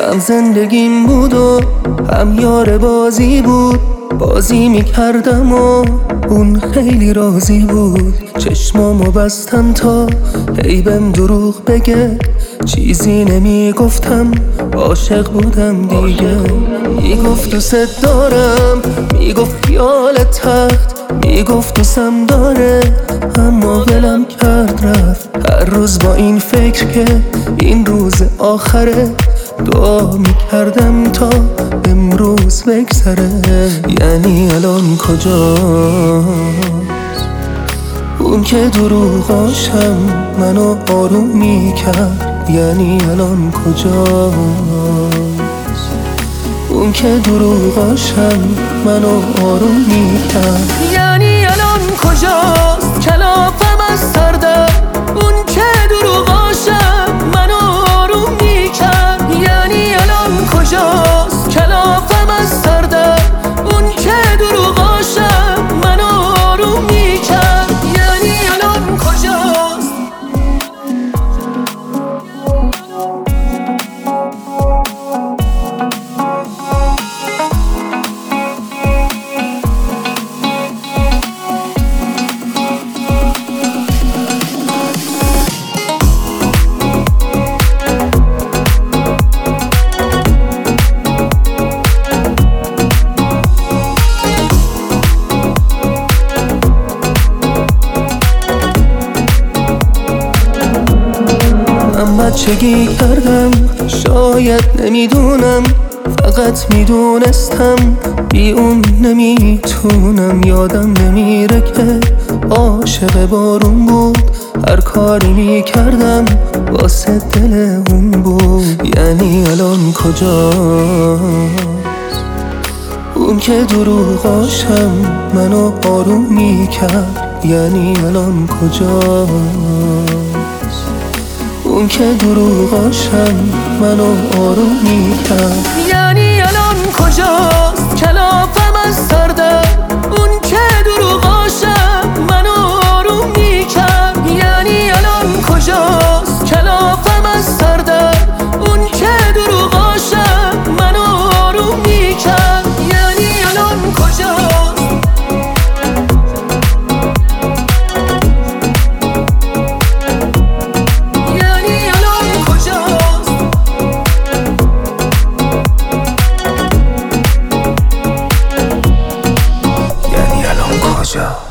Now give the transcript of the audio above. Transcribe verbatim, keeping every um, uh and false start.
هم زندگیم بود و هم یار بازی بود. بازی میکردم و اون خیلی راضی بود. چشمامو بستم تا هی بهم دروغ بگه، چیزی نمیگفتم، عاشق بودم دیگه. میگفت دوست دارم، میگفت خیال تخت، میگفت دوستم داره، اما ولم کرد رفت. هر روز با این فکر که این روز آخره، دعا میکردم تا امروز بگذره. یعنی الان کجاست اون که دروغاشم منو آروم میکرد؟ یعنی الان کجاست اون که دروغاشم منو آروم میکرد؟ یعنی الان کجاست کلافم از سر در، اون که دروغاشم منو آروم میکرد؟ یعنی الان کجاست کلافم از سر در، اون که دروغاشم منو آروم میکرد؟ یعنی الان کجاست؟ بچگی کردم، شاید نمیدونم، فقط میدونستم بی اون نمیتونم. یادم نمیره که عاشق بارون بود، هر کاری میکردم واسه دل اون بود. یعنی الان کجاست اون که دروغاشم منو آروم میکرد؟ یعنی الان کجاست اون که دروغاشم منو آروم میکرد؟ یعنی الان کجاست کلافم از سر در، اون که دروغاشم منو آروم میکرد؟ یعنی الان کجاست کلافم از سر در، اون که دروغاشم منو آروم میکرد؟ یعنی الان کجاست؟ کجا